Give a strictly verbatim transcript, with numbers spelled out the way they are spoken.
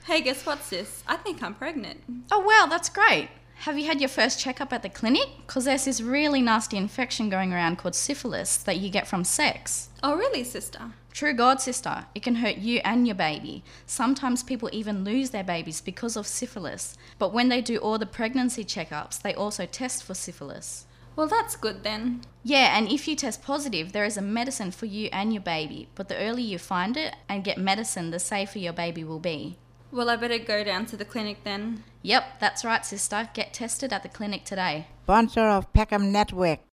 Hey, guess what, sis? I think I'm pregnant. Oh, wow, that's great. Have you had your first checkup at the clinic? Because there's this really nasty infection going around called syphilis that you get from sex. Oh, really, sister? True God, sister. It can hurt you and your baby. Sometimes people even lose their babies because of syphilis. But when they do all the pregnancy checkups, they also test for syphilis. Well, that's good then. Yeah, and if you test positive, there is a medicine for you and your baby. But the earlier you find it and get medicine, the safer your baby will be. Well, I better go down to the clinic then. Yep, that's right, sister. Get tested at the clinic today. Sponsor of Peckham Network.